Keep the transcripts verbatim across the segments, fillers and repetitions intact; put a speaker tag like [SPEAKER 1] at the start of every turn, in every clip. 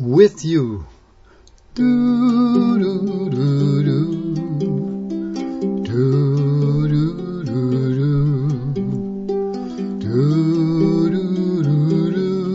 [SPEAKER 1] with you. Do, do, do, do. Do, do, do, do. Do, do, do,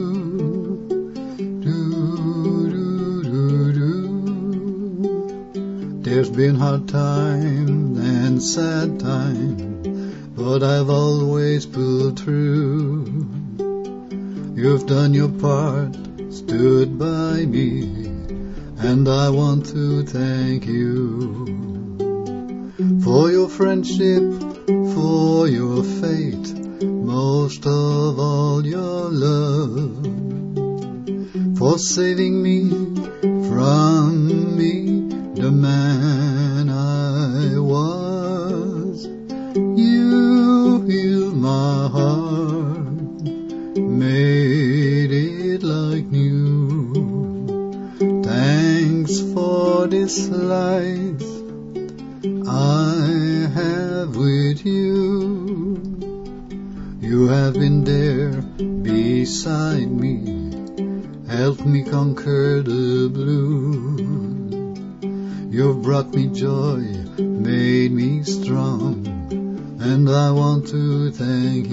[SPEAKER 1] do. Do, do, do, do. There's been hard times and sad times, but I've always pulled through. You've done your part, stood by me, and I want to thank you for your friendship, for your faith, most of all your love, for saving me from me, the man I was. You healed my heart, made it like new. Thanks for this life I have with you. You have been there beside me, helped me conquer the blues. You've brought me joy, made me strong, and I want to thank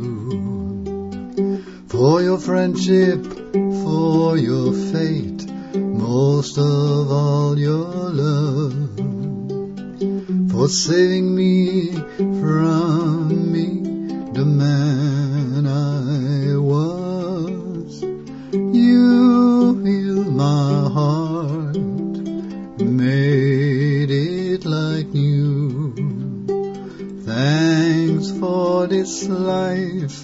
[SPEAKER 1] you for your friendship, for your faith, most of all your love, for saving me from me, the man I was. You healed my heart, made it like new. Thanks for this life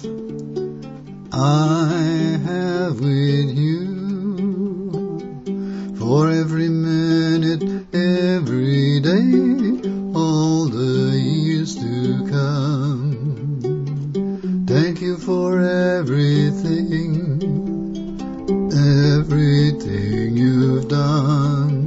[SPEAKER 1] I have with you. For every minute, every day, all the years to come. Thank you for everything, everything you've done.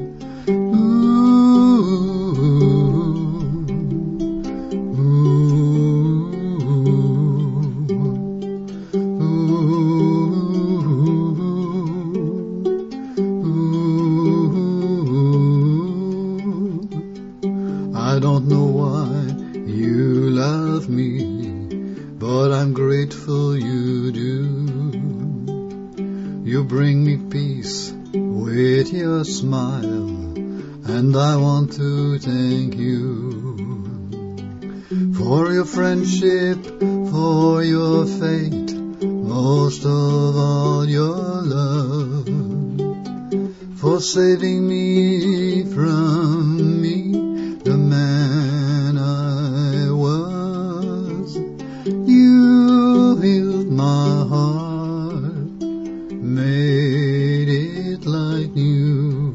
[SPEAKER 1] I don't know why you love me, but I'm grateful you do. You bring me peace with your smile, and I want to thank you for your friendship, for your faith, most of all your love, for saving me from me, the man I was. You healed my heart, made it like new.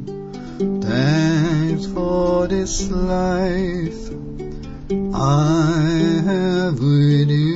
[SPEAKER 1] Thanks for this life I have with you.